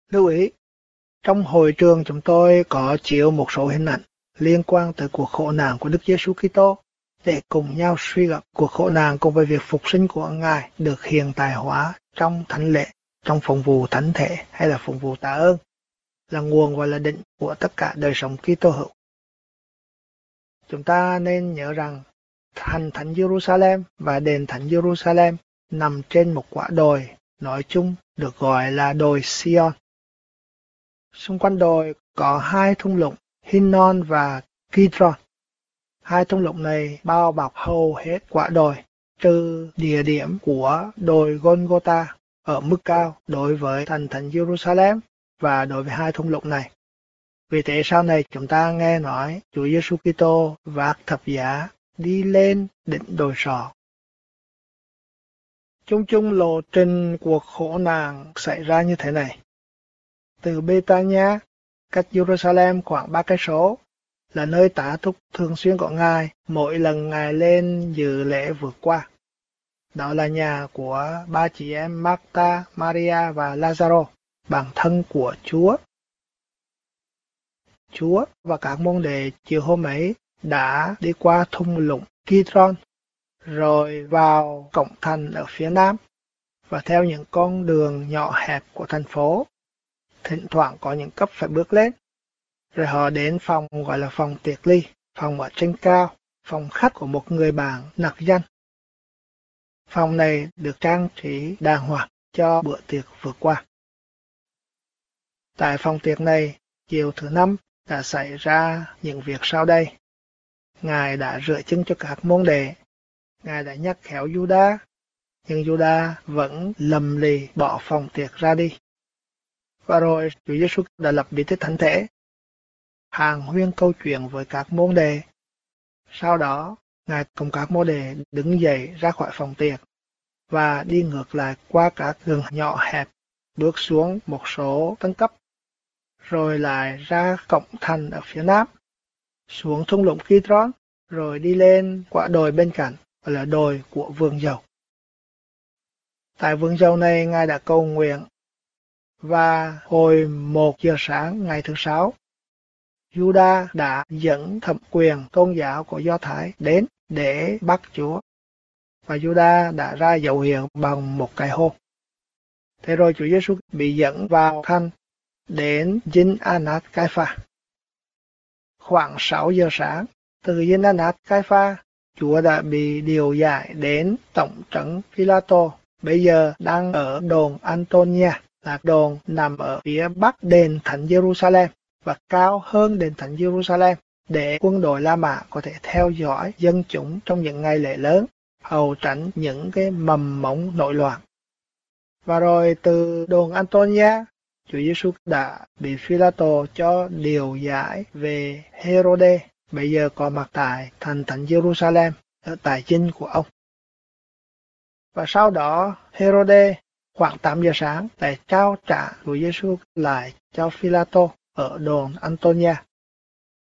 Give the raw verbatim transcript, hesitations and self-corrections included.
Lưu ý, trong hội trường chúng tôi có chiếu một số hình ảnh liên quan tới cuộc khổ nạn của Đức Giêsu Kitô để cùng nhau suy gẫm cuộc khổ nạn cùng với việc phục sinh của Ngài được hiện tại hóa trong thánh lễ, trong phụng vụ thánh thể hay là phụng vụ tạ ơn, là nguồn và là đỉnh của tất cả đời sống Kitô hữu. Chúng ta nên nhớ rằng thành thánh Jerusalem và đền thánh Jerusalem nằm trên một quả đồi, nói chung được gọi là đồi Sion. Xung quanh đồi có hai thung lũng Hinnon và Kidron. Hai thung lũng này bao bọc hầu hết quả đồi, trừ địa điểm của đồi Golgotha ở mức cao đối với thành thánh Jerusalem và đối với hai thung lũng này. Vì thế sau này chúng ta nghe nói Chúa Giêsu Kitô vác thập giá đi lên đỉnh đồi sọ. Chung chung lộ trình cuộc khổ nạn xảy ra như thế này. Từ Bethania, cách Jerusalem khoảng ba cây số, là nơi tá túc thường xuyên của Ngài mỗi lần Ngài lên dự lễ vượt qua. Đó là nhà của ba chị em Martha, Maria và Lazaro, bạn thân của Chúa. Chúa và các môn đệ chiều hôm ấy đã đi qua thung lũng Kidron, rồi vào cổng thành ở phía nam, và theo những con đường nhỏ hẹp của thành phố, thỉnh thoảng có những cấp phải bước lên. Rồi họ đến phòng gọi là phòng tiệc ly, phòng ở trên cao, phòng khách của một người bạn nặc danh. Phòng này được trang trí đàng hoàng cho bữa tiệc vượt qua. Tại phòng tiệc này, chiều thứ năm đã xảy ra những việc sau đây. Ngài đã rửa chân cho các môn đệ. Ngài đã nhắc khéo Judas, nhưng Judas vẫn lầm lì bỏ phòng tiệc ra đi. Và rồi Chúa Giêsu đã lập bí tích thánh thể, hàng huyên câu chuyện với các môn đệ. Sau đó, Ngài cùng các môn đệ đứng dậy ra khỏi phòng tiệc và đi ngược lại qua các đường nhỏ hẹp, bước xuống một số tầng cấp, rồi lại ra cổng thành ở phía nam, xuống thung lũng Kidron, rồi đi lên quả đồi bên cạnh, gọi là đồi của vườn dầu. Tại vườn dầu này, Ngài đã cầu nguyện, và hồi một giờ sáng ngày thứ sáu, Judas đã dẫn thẩm quyền tôn giáo của Do Thái đến để bắt Chúa, và Judas đã ra dấu hiệu bằng một cái hôn. Thế rồi Chúa Giêsu bị dẫn vào thành đến dinh Annas Cai-pha. Khoảng sáu giờ sáng, từ dinh Annas Cai-pha, Chúa đã bị điều giải đến tổng trấn Phi-la-tô, bây giờ đang ở đồn Antonia, là đồn nằm ở phía bắc đền thánh Jerusalem và cao hơn đền thánh Jerusalem, để quân đội La Mã có thể theo dõi dân chúng trong những ngày lễ lớn, hầu tránh những cái mầm mống nội loạn. Và rồi từ đồn Antonia, Chúa Giêsu đã bị Phi-la-tô cho điều giải về Hê-rô-đê, bây giờ có mặt tại thành thánh Jerusalem ở tại dinh của ông. Và sau đó Hê-rô-đê khoảng tám giờ sáng lại trao trả Chúa Giêsu lại cho Phi-la-tô ở đồn Antonia.